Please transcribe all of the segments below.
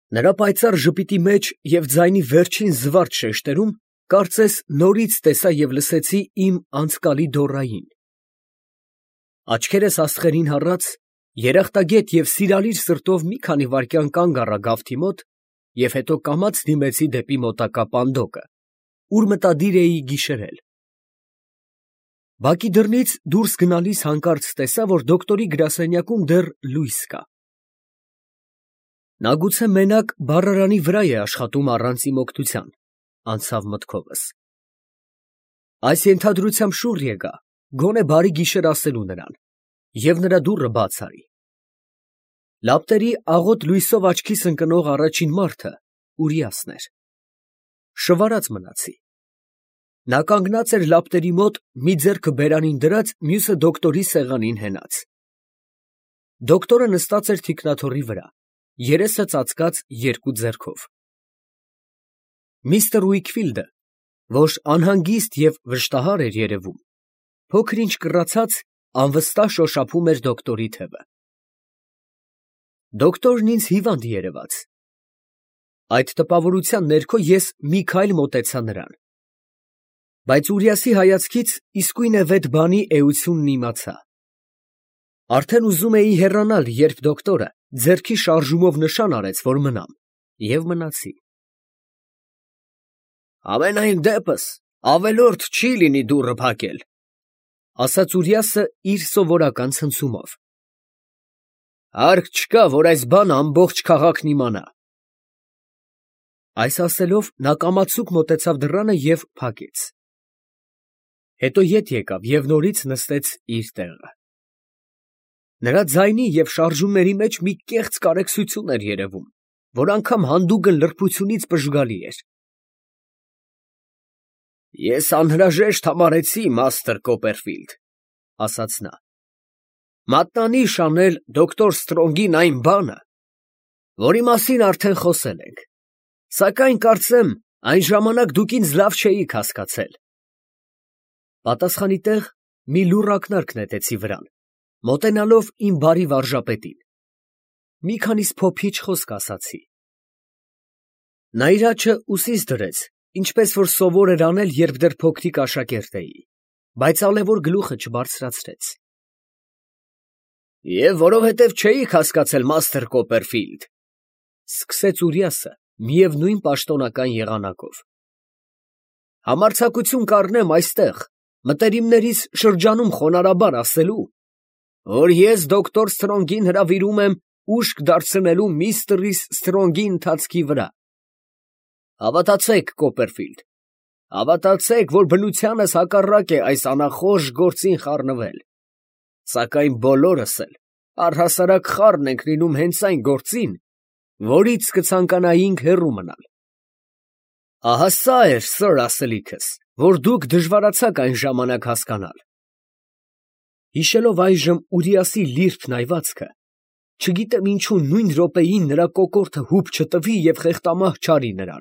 Նրա պայծառ ժպիտի մեջ և ձայնի վերջին զվարթ շեշտերում կարծես նորից տեսա և լսեցի իմ անցկալի Դորային։ Աչքերս աստղերին հառած, երախտագետ և սիրալիր սրտով մի քանի վայրկյան կանգ առա գավթի մոտ և հետո կամաց դիմեցի դեպի մոտակա պանդոկը, ուր մտադիր էի գիշերել։ Բակի դռնից դուրս գնալիս հանկարծ տեսա, որ դոկտորի գրասենյակում դեռ լույս կա։ Նա գուցե մենակ բառարանի վրա է աշխատում առանց իմ օգնության, անցավ մտքովս։ Այս ենթադրությամբ շուռ եկա, գոնե բարի գիշեր ասելու նրան, և նրա դուռը բաց արի։ Լապտերի աղոտ լույսով աչքիս ընկնող առաջին մարդը Ուրիասն էր։ Շվարած մնացի։ Նա կանգնած էր լապտերի մոտ, մի ձեռքը բերանին դրած, մյուսը դոկտորի սեղանին հենած։ Դոկտորը նստած էր թիկնաթոռի վրա, երեսը ծածկած երկու ձեռքով։ Միսթր Ուիքֆիլդը, որ անհանգիստ և վշտահար էր երևում, փոքր-ինչ կռացած, անվստահ շոշափում էր դոկտորի թևը։ Դոկտորն ինձ հիվանդ երևաց։ Այդ տպավորության ներքո ես մի քայլ մոտեցա նրան։ Բայց Ուրիասի հայացքից իսկույն վետ բանի էությունն իմացա։ Արդեն ուզում էի հեռանալ, երբ դոկտորը ձեռքի շարժումով նշան արեց, որ մնամ, և մնացի։ Ամենայն դեպս, ավելորդ չի լինի դուռը փակել, ասաց Ուրիասը իր սովորական ցնցումով։ Հարկ չկա, որ այս բանը ամբողջ քաղաքն իմանա։ Այս ասելով, նա կամացուկ մոտեցավ դռանը և փակեց։ Հետո ետ եկավ և նորից նստեց իր տեղը։ Նրա ձայնի և շարժումների մեջ մի կեղծ կարեկցություն էր երևում, որ անգամ հանդուգն լրբությունից պժգալի էր։ Ես անհրաժեշտ համարեցի, մաստր Կոպերֆիլդ, ասաց նա, մատնանիշ անել դոկտոր Ստրոնգին այն բանը, որի մասին արդեն խոսել ենք, սակայն կարծեմ, այն ժամանակ դուք ինձ լավ չէիք հասկացել։ Պատասխանի տեղ մի լուռ ակնարկ նետեցի վրան, մոտենալով իմ բարի վարժապետին։ Մի քանիստ փոփիչ խոսք ասացի։ Նա իր աջը ուսիս դրեց, ինչպես որ սովոր էր անել, երբ դեռ փոքրիկ աշակերտ էի, բայց ալևոր գլուխը չբարձրացրեց։ Եվ որովհետև չէիք հասկացել, մաստր Կոպերֆիլդ, սկսեց Ուրիասը միևնույն պաշտոնական եղանակով, համարձակություն կառնեմ այստեղ, մտերիմներիս շրջանում խոնարհաբար ասելու, որ ես դոկտոր Ստրոնգին հրավիրում եմ ուշք դարձնելու միստր Ստրոնգի ընթացքի վրա։ Հավատացեք, Կոպերֆիլդ, հավատացեք, որ բնությանս հակառակ է այս անախորժ գործին խառնվել, սակայն բոլորս էլ առհասարակ խառն ենք լինում հենց այն գործին, որից կցանկանայինք հեռու մնալ։ Ահա սա էր, սըր, ասելիքս, որ դուք դժվարացաք այն ժամանակ հասկանալ։ Հիշելով այժմ Ուրիասի լիրբն այվածքը, չգիտեմ ինչու նույն րոպեին նրա կոկորդը հուպ չտվի և խեղտամահ չարի նրան։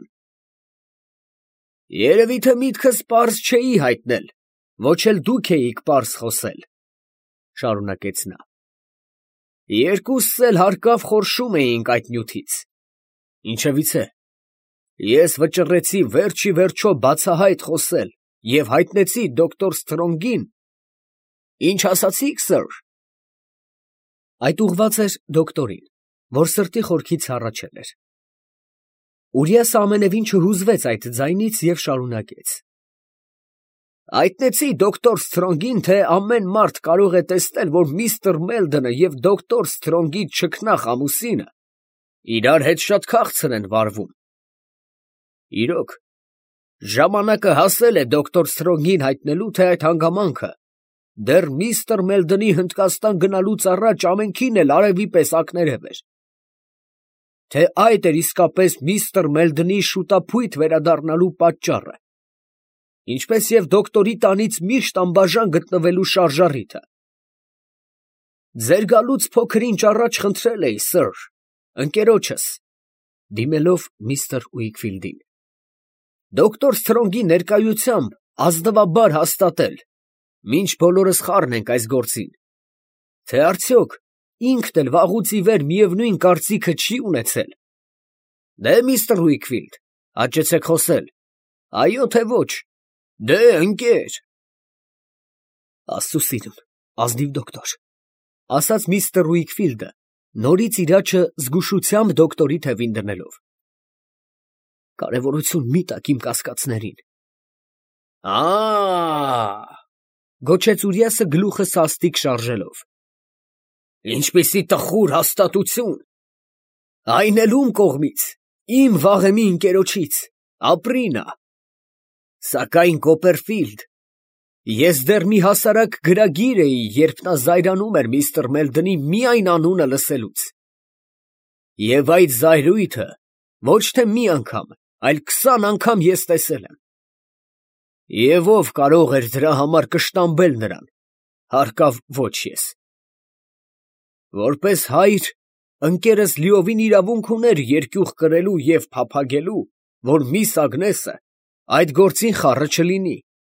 Երևի թե միտքս պարզ չէի հայտնել, ոչ էլ դուք էիք պարզ խոսել, շարունակեց նա։ Երկուսս էլ հարկավ խորշում էինք այդ նյութից։ Ինչևիցե, ես վճռեցի վերջի վերջո բացահայտ խոսել և հայտնեցի դոկտոր Ստրոնգին։ Ինչ ասացիք, սըր։ Այդ ուղղված էր դոկտորին, որ սրտի խորքից հառաչել էր։ Ուրիասը ամենևին չհուզվեց այդ ձայնից և շարունակեց. Հայտնեցի դոկտոր Ստրոնգին, թե ամեն մարդ կարող է տեսնել, որ միստր Մելդոնը և դոկտոր Ստրոնգի չքնաղ ամուսինը իրար հետ շատ քաղցր են վարվում։ Իրոք, ժամանակը հասել է դոկտոր Ստրոնգին հայտնելու, թե այդ հանգամանքը դեռ միստր Մելդոնի Հնդկաստան գնալուց առաջ ամենքին էլ արևի պես ակներև էր, թե այդ էր իսկապես միստր Մելդոնի շուտափույթ վերադառնալու պատճառը, ինչպես և դոկտորի տանից միշտ անբաժան գտնվելու շարժառիթը։ Ձեր գալուց փոքր-ինչ առաջ խնդրել էի, սըր, ընկերոջս, դիմելով միստր Ուիքֆիլդին, դոկտոր Ստրոնգի ներկայությամբ ազնվաբար հաստատել, մինչ բոլորս խառն ենք այս գործին, թե արդյոք ինքն էլ վաղուց ի վեր միևնույն կարծիքը չի ունեցել, Դե միստր Ուիկֆիլդ, հաճեցեք խոսել։ Այո թե ոչ։ Դե ընկեր։ Աստծո սիրուն, ազնիվ դոկտոր, ասաց միստր Ուիկֆիլդը, նորից իր աչքը զգուշությամբ դոկտորի թևին դնելով։ Կարևորություն մի տաք իմ կասկածներին։ Գոչեց Ուրիասը գլուխը սաստիկ շարժելով։ Ինչպիսի տխուր հաստատություն։ Այն էլ ում կողմից, իմ վաղեմի ընկերոջից, Ապրինա։ Սակայն Կոպերֆիլդ, ես դեռ մի հասարակ գրագիր էի, երբ նա զայրանում էր միստր Մելդոնի միայն անունը լսելուց։ Եվ այդ զայրույթը ոչ թե մի անգամ, այլ 20 անգամ ես տեսել եմ։ Եվ ով կարող էր դրա համար կշտամբել նրան, հարկավ ոչ ես։ Որպես հայր, ընկերս լիովին իրավունք ուներ երկյուղ կրելու և փափագելու, որ միս Ագնեսը այդ գործին խառը չլինի։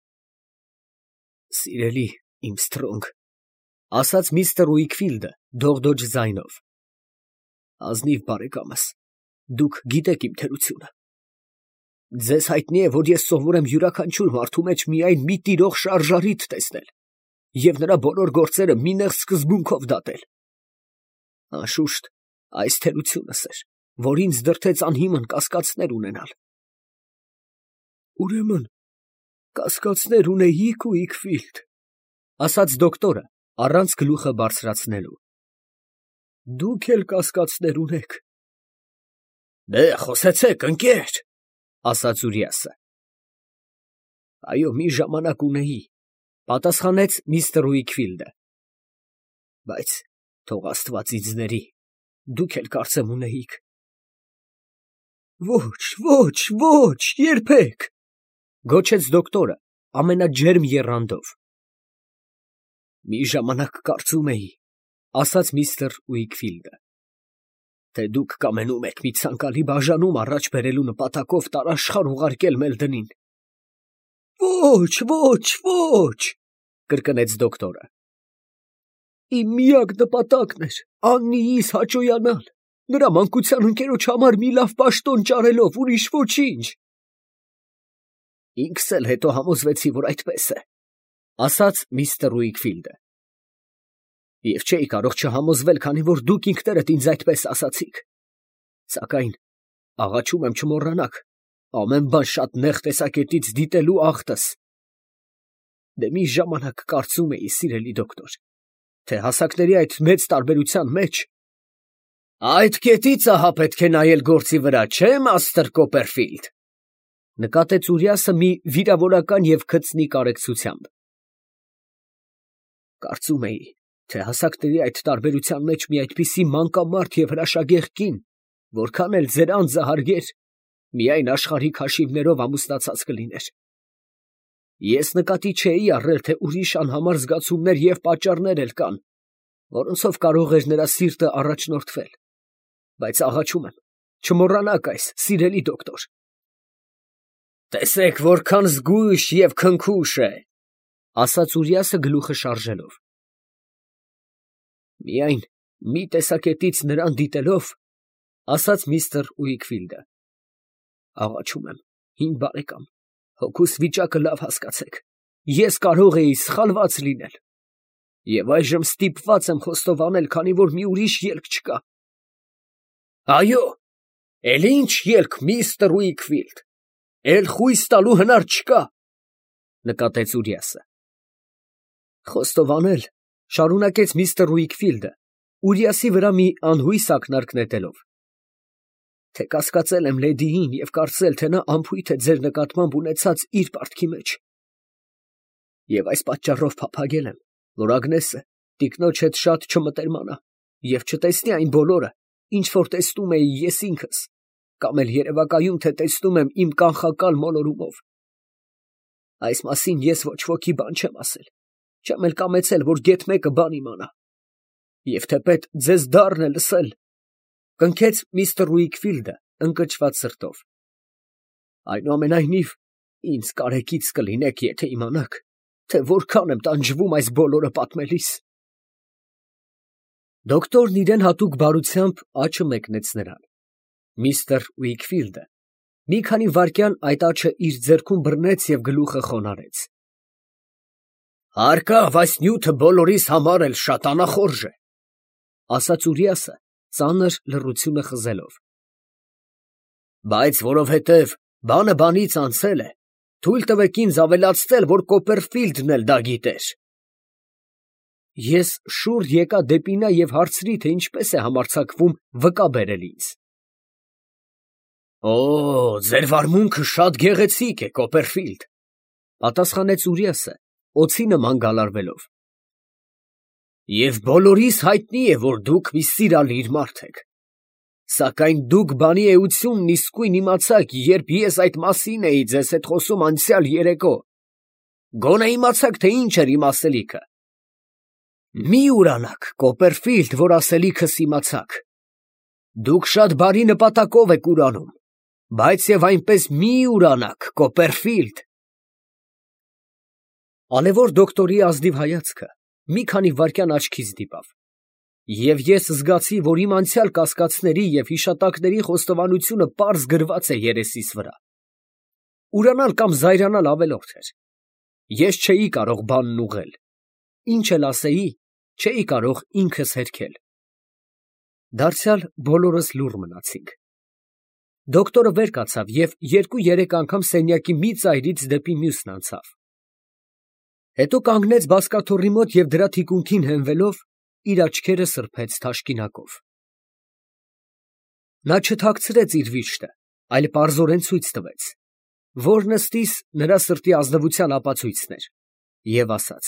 Սիրելի իմ Սթրոնգ, ասաց միստր Ուիկֆիլդը դողդոջ ձայնով, ազնիվ բարեկամս, դուք գիտեք իմ թերությունը։ Ձեզ հայտնի է, որ ես սովոր եմ յուրաքանչյուր մարդու մեջ միայն մի տիրող շարժարիթ տեսնել և նրա բոլոր գործերը մի նեղ սկզբունքով դատել։ Անշուշտ, այս թերությունս էր, որ ինձ դրդեց անհիմն կասկածներ ունենալ։ Ուրեմն, կասկածներ ունեիք, Ուիկֆիլդ, ասաց դոկտորը, առանց գլուխը բարձրացնելու։ Դուք էլ կասկածներ ունեք։ Դե խոսեցեք, ընկեր, ասաց Ուրիասը։ Այո, մի ժամանակ ունեի, պատասխանեց միստր Ուիկֆիլդը։ Բայց թող Աստված ինձ ների, դուք էլ կարծեմ ունեիք։ Ոչ, երբեք, գոչեց դոկտորը ամենաջերմ եռանդով։ Մի ժամանակ կարծում էի, ասաց միստր Ուիկֆիլդը, թե դուք կամենում եք մի ցանկալի բաժանում առաջ բերելու նպատակով տարաշխար ուղարկել Մելդոնին։ Ոչ, կրկնեց դոկտորը։ Իմ միակ նպատակն էր Աննիիս հաճոյանալ, նրա մանկության ընկերոջ համար մի լավ պաշտոն ճարելով, ուրիշ ոչինչ։ Ինքս էլ հետո համոզվեցի, որ այդպես է, ասաց միստր Ուիկֆիլդը։ Եվ չէի կարող չհամոզվել, քանի որ դուք ինքներդ ինձ այդպես ասացիք։ Սակայն աղաչում եմ չմոռանաք ամեն բան շատ նեղ տեսակետից դիտելու ախտս։ Դե մի ժամանակ կարծում էի, սիրելի դոկտոր, թե հասակների այդ մեծ տարբերության մեջ այդ կետից ահա պետք է նայել գործի վրա, չէ՞, մաստր Կոպերֆիլդ, նկատեց Ուրիասը մի վիրավորական և քծնի կարեկցությամբ։ Կարծում էի, թե հասակների այդ տարբերության մեջ մի այդպիսի մանկամարդ և հրաշագեղ կին, որքան էլ ձեր անձը հարգեր, միայն աշխարհիկ հաշիվներով ամուսնացած կլիներ։ Ես նկատի չէի առել, թե ուրիշ անհամար զգացումներ և պատճառներ էլ կան, որոնցով կարող էր նրա սիրտը առաջնորդվել, բայց աղաչում եմ, չմոռանաք այս, սիրելի դոկտոր։ Տեսեք, որքան զգույշ և քնքուշ է, ասաց Ուրիասը գլուխը շարժելով։ Միայն մի տեսակետից նրան դիտելով, ասաց միստր Ուիկֆիլդը, աղաչում եմ, հին բարեկամ, հոգուս վիճակը լավ հասկացեք, ես կարող էի սխալված լինել, և այժմ ստիպված եմ խոստովանել, քանի որ մի ուրիշ ելք չկա։ Այո, էլ ինչ ելք, միստր Ուիկֆիլդ, էլ խույս տալու հնար չկա, նկատեց Ուրիասը։ Խոստովանել, շարունակեց միստր Ուիկֆիլդը, Ուրիասի վրա մի անհույս ակնարկ նետելով, թե կասկածել եմ լեդիին և կարծել, թե նա անփույթ է ձեր նկատմամբ ունեցած իր պարտքի մեջ։ Եվ այս պատճառով փափագել եմ, որ Ագնեսը տիկնոջ հետ շատ չմտերմանա և չտեսնի այն բոլորը, ինչ որ տեսնում էի ես ինքս, կամ էլ երևակայում, թե տեսնում եմ իմ կանխակալ մոլորումով։ Այս մասին ես ոչ ոքի բան չեմ ասել, չեմ էլ կամեցել, որ գեթ մեկը բան իմանա։ Եվ թեպետ ձեզ դառն է լսել, կնքեց միստր Ուիկֆիլդը ընկճված սրտով։ Այնուամենայնիվ, ինձ կարեկից կլինեք, եթե իմանաք, թե որքան եմ տանջվում այս բոլորը պատմելիս։ Դոկտորն իրեն հատուկ բարությամբ աչը մեկնեց նրան։ Միստր Ուիքֆիլդը մի քանի վայրկյան այդ աչը իր ձեռքում բռնեց և գլուխը խոնարհեց։ Հարկավ, այս նյութը բոլորիս համար էլ շատ անախորժ է, ասաց Ուրիասը, ծանր լռությունը խզելով։ Բայց որովհետև բանը բանից անցել է, թույլ տվեք ինձ ավելացնել, որ Կոպերֆիլդն էլ դա գիտեր։ Ես շուռ եկա դեպի նա և հարցրի, թե ինչպես է համարձակվում վկա բերել ինձ։ Օ, ձեր վարմունքը շատ գեղեցիկ է, Կոպերֆիլդ, պատասխանեց Ուրիասը, օձի նման գալարվելով։ Եվ բոլորիս հայտնի է, որ դուք մի սիրալիր մարդ եք։ Սակայն դուք բանի էությունն իսկույն իմացաք, երբ ես այդ մասին էի ձեզ հետ խոսում անցյալ երեկո։ Գոնե իմացաք, թե ինչ էր իմ ասելիքը։ Մի ուրանաք, Կոպերֆիլդ, որ ասելիքս իմացաք։ Դուք շատ բարի նպատակով եք ուրանում, բայց և այնպես մի ուրանաք, Կոպերֆիլդ։ Ալևոր դոկտորի ազնիվ հայացքը մի քանի վայրկյան աչքից դիպավ, և ես զգացի, որ իմ անցյալ կասկածների և հիշատակների խոստովանությունը պարզ գրված է երեսիս վրա։ Ուրանալ կամ զայրանալ ավելորդ էր։ Ես չէի կարող բանն ուղղել, ինչ էլ ասեի, չէի կարող ինքս հերքել։ Դարձյալ բոլորս լուռ մնացինք։ Դոկտորը վեր կացավ և 2-3 անգամ սենյակի մի ծայրից դեպի մյուսն անցավ։ Հետո կանգնեց բազկաթոռի մոտ և դրա թիկունքին հենվելով, իր աչքերը սրբեց թաշկինակով։ Նա չթաքցրեց իր վիշտը, այլ պարզորեն ցույց տվեց, որ նստիս նրա սրտի ազնվության ապացույցն էր, և ասաց.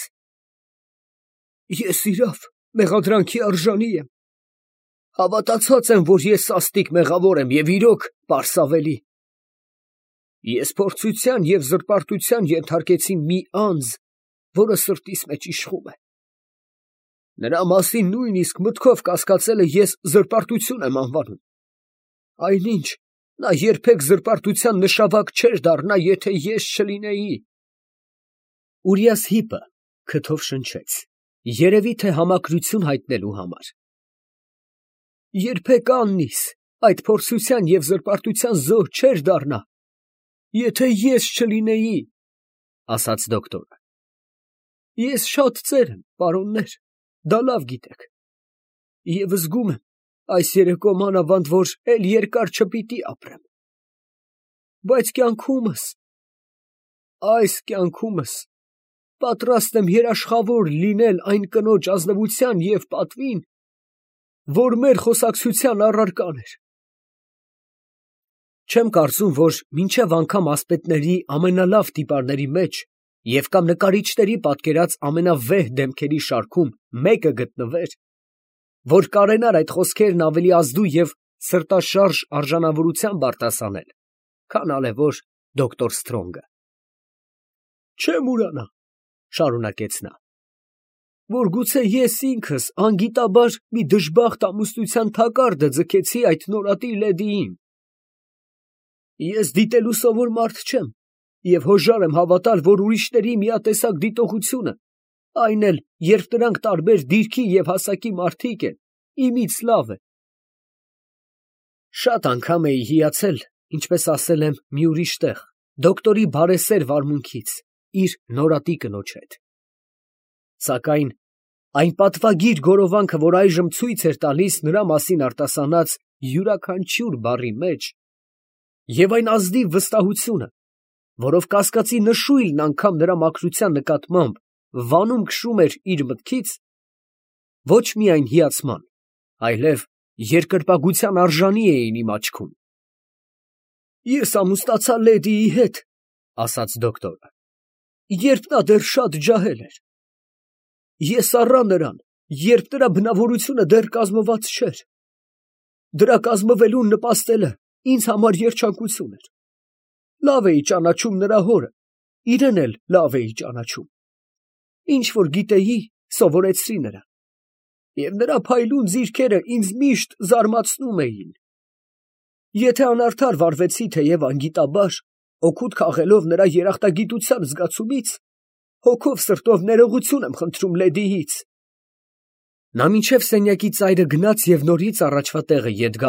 Ես իրավ մեղադրանքի արժանի եմ։ Հավատացած եմ, որ ես սաստիկ մեղավոր եմ և իրոք պարսավելի։ Ես փորձության և զրպարտության ենթարկեցի մի անձ, որը սրտիս մեջ իշխում է։ Նրա մասին նույնիսկ մտքով կասկածելը ես զրպարտություն եմ անվանում։ Այնինչ, նա երբեք զրպարտության նշավակ չէր դառնա, եթե ես չլինեի։ Ուրիաս հիպը քթով շնչեց, երևի թե համակրություն հայտնելու համար։ Երբեք աննիս այդ փորձության և զրպարտության զոհ չէր դառնա, եթե ես չլինեի, ասաց դոկտորը։ Ես շատ ծեր եմ, պարոններ, դա լավ գիտեք, և զգում եմ այս երեկո մանավանդ, որ էլ երկար չպիտի ապրեմ։ Բայց այս կյանքումս պատրաստ եմ երաշխավոր լինել այն կնոջ ազնվության և պատվին, որ մեր խոսակցության առարկան էր։ Չեմ կարծում, որ մինչև անգամ ասպետների ամենալավ տիպարների մեջ և կամ նկարիչների պատկերած ամենավեհ դեմքերի շարքում մեկը գտնվեր, որ կարենար այդ խոսքերն ավելի ազդու և սրտաշարժ արժանավորությամբ արտասանել, քան ալևոր դոկտոր Սթրոնգը։ Չեմ ուրանա, շարունակեց նա, որ գուցե ես ինքս անգիտաբար մի դժբախտ ամուսնության թակարդը ձգեցի այդ նորատի լեդիին։ Ես դիտելու սովոր մարդ չեմ և հոժար եմ հավատալ, որ ուրիշների միատեսակ դիտողությունը, այն էլ, երբ նրանք տարբեր դիրքի և հասակի մարդիկ են, իմից լավ է։ Շատ անգամ էի հիացել, ինչպես ասել եմ մի ուրիշ տեղ, դոկտորի բարեսեր վարմունքից, իր նորատի կնոջ հետ։ Սակայն այն պատվագիր գորովանքը, որ այժմ ցույց էր տալիս նրա մասին արտասանած յուրաքանչյուր բառի մեջ, և այն ազնիվ վստահությունը, որով կասկածի նշույլն անգամ նրա մաքրության նկատմամբ վանում քշում էր իր մտքից, ոչ միայն հիացման, այլև երկրպագության արժանի էին իմ աչքում։ Ես ամուսնացա լեդիի հետ, ասաց դոկտորը, երբ նա դեռ շատ ջահել էր։ Ես առա նրան, երբ նրա բնավորությունը դեռ կազմված չէր։ Դրա կազմվելուն նպաստելը ինձ համար երջանկություն էր։ Լավ էի ճանաչում նրա հորը, իրեն էլ լավ էի ճանաչում։ Ինչ որ գիտեի, սովորեցրի նրան, և նրա փայլուն ձիրքերը ինձ միշտ զարմացնում էին։ Եթե անարդար վարվեցի թեև անգիտաբար, օգուտ քաղելով նրա երախտագիտության զգացումից, հոգով սրտով ներողություն եմ խնդրում լեդիից։ Նա մինչև սենյակի ծայրը գնաց և նորից առաջվա տեղը ետ գալով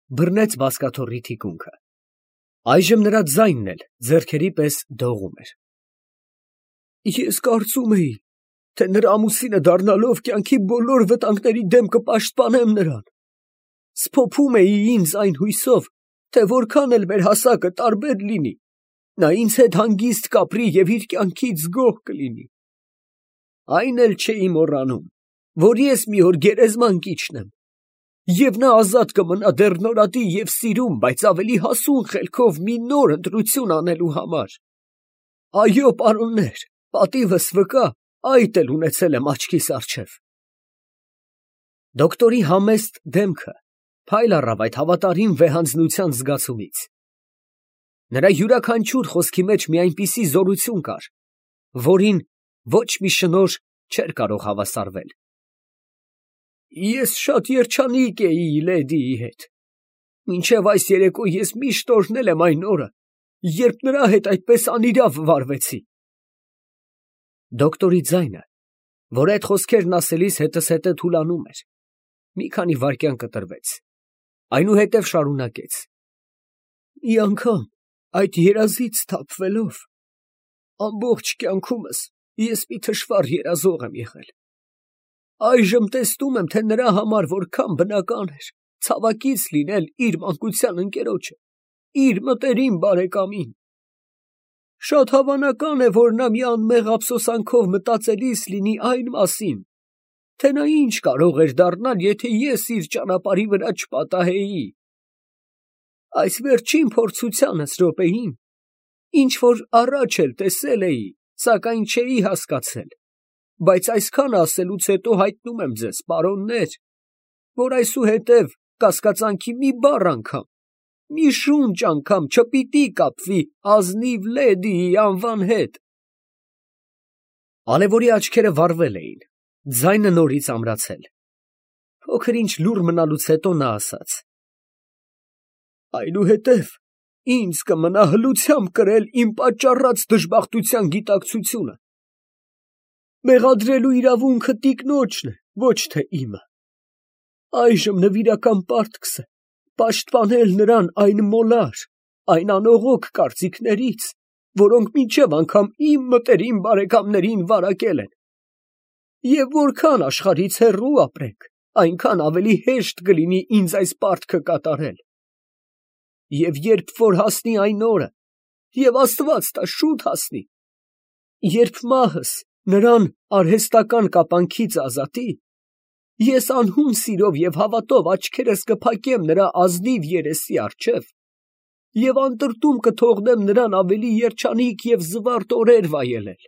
բռնեց բազկաթոռի թիկունքը։ Այժմ նրա ձայնն էլ ձեռքերի պես դողում էր։ Ես կարծում էի, թե նրա ամուսինը դառնալով կյանքի բոլոր վտանգների դեմ կպաշտպանեմ նրան։ Սփոփում էի ինձ այն հույսով, թե որքան էլ մեր հասակը տարբեր լինի, նա ինձ հետ հանգիստ կապրի և իր կյանքից գոհ կլինի։ Այն էլ չէի մոռանում, որ ես մի օր գերեզման կիջնեմ, և նա ազատ կմնա դեռ նորատի և սիրում, բայց ավելի հասուն խելքով մի նոր ընտրություն անելու համար։ Այո, պարոններ, պատիվս վկա, այդ էլ ունեցել եմ աչքիս առջև։ Դոկտորի համեստ դեմքը փայլ առավ այդ հավատարիմ վեհանձնության զգացումից։ Նրա յուրաքանչյուր խոսքի մեջ մի այնպիսի զորություն կար, որին ոչ մի շնորհ չէր կարող հավասարվել։ Ես շատ երջանիկ էի լեդիի հետ։ Մինչև այս երեկո ես միշտ օրհնել եմ այն օրը, երբ նրա հետ այդպես անիրավ վարվեցի։ Դոկտորի ձայնը, որ այդ խոսքերն ասելիս հետզհետե թուլանում էր, մի քանի վայրկյան կտրվեց, այնուհետև շարունակեց. Մի անգամ այդ երազից սթափվելով, ամբողջ կյանքումս ես մի թշվառ երազող եմ եղել։ Այժմ տեսնում եմ, թե նրա համար որքան բնական էր ցավակից լինել իր մանկության ընկերոջը, իր մտերիմ բարեկամին։ Շատ հավանական է, որ նա մի անմեղ ափսոսանքով մտածելիս լինի այն մասին, թե նա ինչ կարող էր դառնալ, եթե ես իր ճանապարհի վրա չպատահեի։ Այս վերջին փորձությանս րոպեին, ինչ որ առաջ էլ տեսել էի, սակայն չէի հասկացել, բայց այսքան ասելուց հետո հայտնում եմ ձեզ, պարոններ, որ այսուհետև կասկածանքի մի բառ անգամ, մի շունչ անգամ չպիտի կապվի ազնիվ լեդիի անվան հետ։ Ալևորի աչքերը վառվել էին, ձայնը նորից ամրացել։ Փոքր ինչ լուռ մնալուց հետո նա ասաց. Այնուհետև ինձ կմնա հլությամբ կրել իմ պատճառած դժբախտության գիտակցությունը։ Մեղադրելու իրավունքը տիկնոջն է, ոչ թե իմը։ Այժմ նվիրական պարտքս է պաշտպանել նրան այն մոլար, այն անողոք կարծիքներից, որոնք մինչև անգամ իմ մտերիմ բարեկամներին վարակել են։ Եվ որքան աշխարհից հեռու ապրենք, այնքան ավելի հեշտ կլինի ինձ այս պարտքը կատարել։ Եվ երբ որ հասնի այն օրը, և Աստված տա շուտ հասնի, երբ մահս նրան արհեստական կապանքից ազատի, ես անհուն սիրով և հավատով աչքերս կփակեմ նրա ազնիվ երեսի առջև և անտրտում կթողնեմ նրան ավելի երջանիկ և զվարթ օրեր վայելել։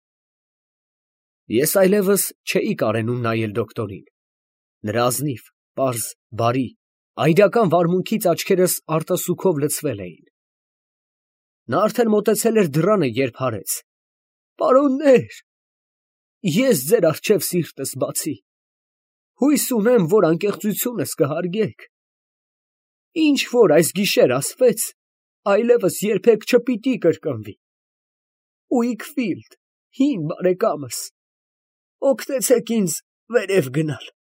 Ես այլևս չէի կարենում նայել դոկտորին։ Նրա ազնիվ, պարզ, բարի, այրական վարմունքից աչքերս արտասուքով լցվել էին։ Նա արդեն մոտեցել էր դռանը, երբ հարեց. Պարոններ, ես ձեր առջև սիրտս բացի։ Հույս ունեմ, որ անկեղծությունս կհարգեք։ Ինչ որ այս գիշեր ասվեց, այլևս երբեք չպիտի կրկնվի։ Ուիկֆիլդ, հին բարեկամս, օգնեցեք ինձ վերև գնալ։